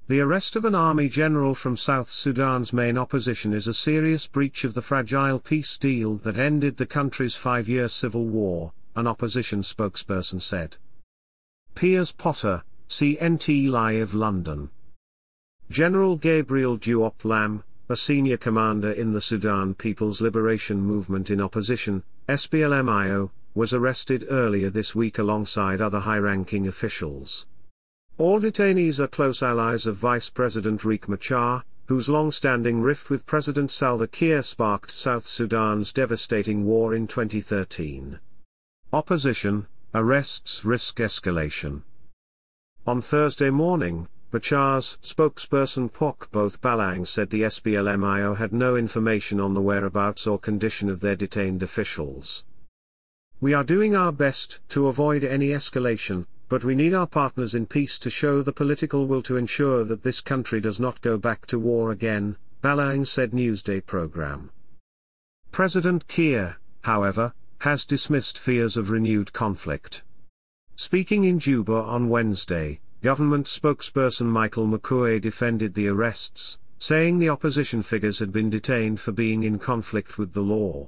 The arrest of an army general from South Sudan's main opposition is a serious breach of the fragile peace deal that ended the country's 5-year civil war, an opposition spokesperson said. Piers Potter, CNT Live London. General Gabriel Diop Lam, a senior commander in the Sudan People's Liberation Movement in opposition, SPLM-IO, was arrested earlier this week alongside other high-ranking officials. All detainees are close allies of Vice President Riek Machar, whose long-standing rift with President Salva Kiir sparked South Sudan's devastating war in 2013. Opposition: arrests risk escalation. On Thursday morning, Machar's spokesperson Pok Both Balang said the SPLM-IO had no information on the whereabouts or condition of their detained officials. "We are doing our best to avoid any escalation, but we need our partners in peace to show the political will to ensure that this country does not go back to war again," Balang said Newsday program. President Kiir, however, has dismissed fears of renewed conflict. Speaking in Juba on Wednesday, government spokesperson Michael Makuei defended the arrests, saying the opposition figures had been detained for being in conflict with the law.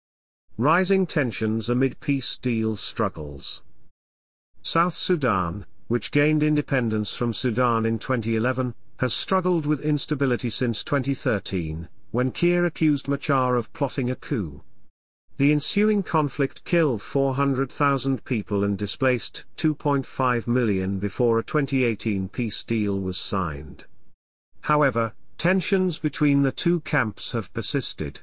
Rising tensions amid peace deal struggles. South Sudan, which gained independence from Sudan in 2011, has struggled with instability since 2013, when Kiir accused Machar of plotting a coup. The ensuing conflict killed 400,000 people and displaced 2.5 million before a 2018 peace deal was signed. However, tensions between the two camps have persisted.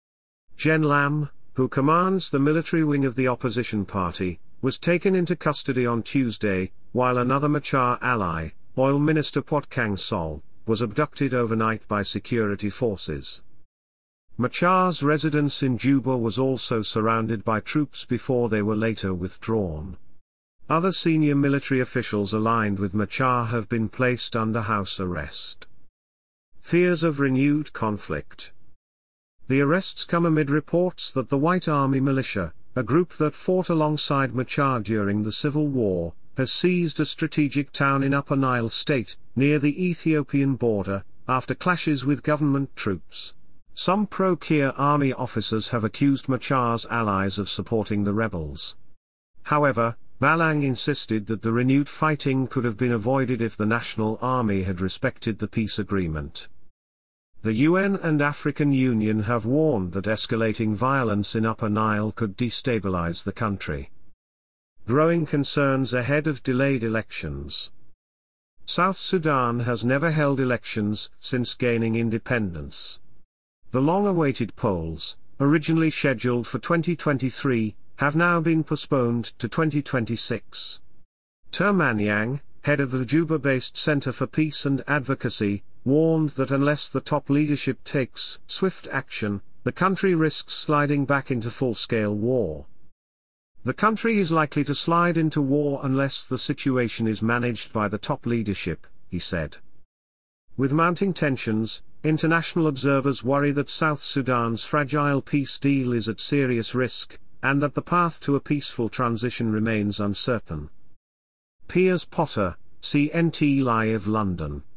Gen Lam, who commands the military wing of the opposition party, was taken into custody on Tuesday, while another Machar ally, Oil Minister Pot Kang Sol, was abducted overnight by security forces. Machar's residence in Juba was also surrounded by troops before they were later withdrawn. Other senior military officials aligned with Machar have been placed under house arrest. Fears of renewed conflict. The arrests come amid reports that the White Army Militia, a group that fought alongside Machar during the civil war, has seized a strategic town in Upper Nile State, near the Ethiopian border, after clashes with government troops. Some pro-Kiir army officers have accused Machar's allies of supporting the rebels. However, Balang insisted that the renewed fighting could have been avoided if the National Army had respected the peace agreement. The UN and African Union have warned that escalating violence in Upper Nile could destabilize the country. Growing concerns ahead of delayed elections. South Sudan has never held elections since gaining independence. The long-awaited polls, originally scheduled for 2023, have now been postponed to 2026. Turman Yang, head of the Juba-based Center for Peace and Advocacy, warned that unless the top leadership takes swift action, the country risks sliding back into full-scale war. "The country is likely to slide into war unless the situation is managed by the top leadership," he said. With mounting tensions, international observers worry that South Sudan's fragile peace deal is at serious risk, and that the path to a peaceful transition remains uncertain. Piers Potter, CNT Live London.